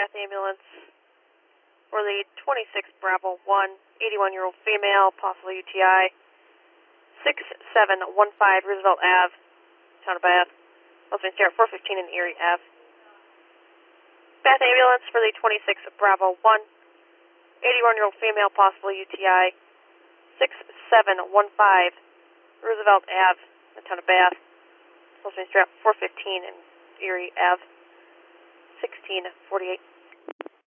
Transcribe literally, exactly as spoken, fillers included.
Bath ambulance for the twenty-six Bravo one, eighty-one-year-old female, possible U T I, six seven one five Roosevelt Avenue, Town of Bath. Also start four fifteen in Erie Avenue. Bath ambulance for the twenty-six Bravo one, eighty-one-year-old female, possible U T I, six seven one five Roosevelt Avenue, the Town of Bath. Also start four fifteen in Erie Avenue, sixteen forty-eight.